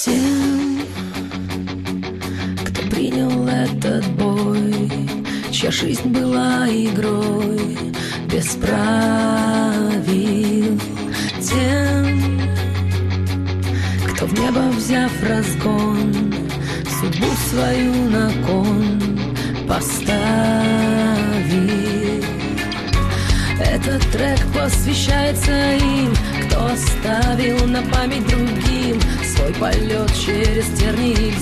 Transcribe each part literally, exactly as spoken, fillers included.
Тем, кто принял этот бой, чья жизнь была игрой без правил. Тем, кто в небо взяв разгон, судьбу свою на кон поставил. Этот трек посвящается им, кто оставил на память другим свой полет через тернии к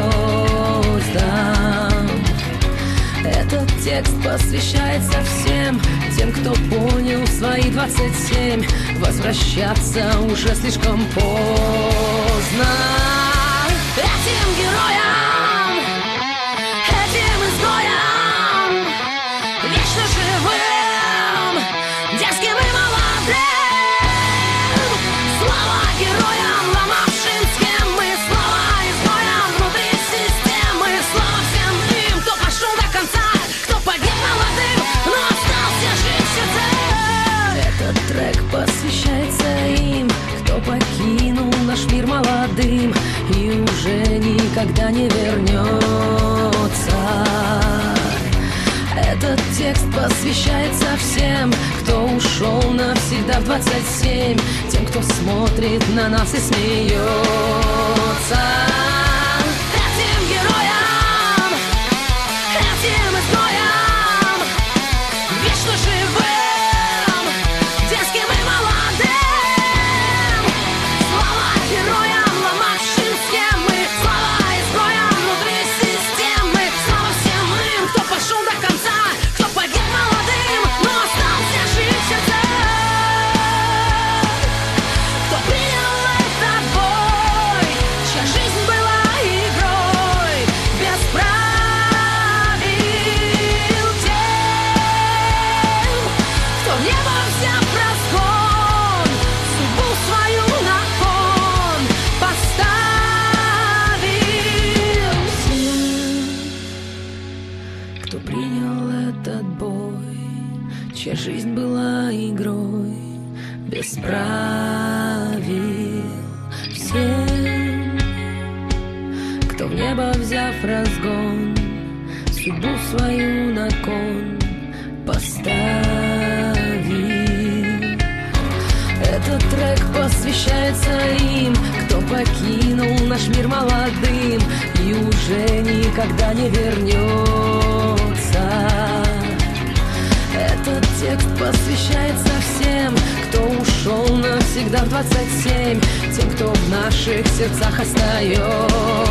звездам. Этот текст посвящается всем тем, кто понял в свои двадцать семь возвращаться уже слишком поздно. Этим героям, этим изгоям, вечно живым, дерзким и молодым, слава героям, ломавшим схемы, слава изгоям внутри системы, слава всем им, кто пошел до конца, кто погиб молодым, но остался жить в сердце. Этот трек посвящается им, кто покинул наш мир молодым и уже никогда не вернется. Этот текст посвящается всем, кто ушел навсегда в двадцать семь, тем, кто смотрит на нас и смеется. Этим героям, этим изгоям, вечно живым, дерзким и молодым, слава героям, ломавшим схемы, слава изгоям внутри системы, слава всем им, кто пошел до конца, кто погиб молодым, но остался жить в сердце. Кто принял этот бой, чья жизнь была игрой без правил. Тем, кто в небо взяв разгон, судьбу свою на кон поставил. Тем, кто принял этот бой, чья жизнь была игрой без правил. Всем, кто в небо взяв разгон, судьбу свою на кон поставил. Этот трек посвящается им, кто покинул наш мир молодым и уже никогда не вернется. Этот текст посвящается всем, кто ушел навсегда в двадцать семь, тем, кто в наших сердцах остается.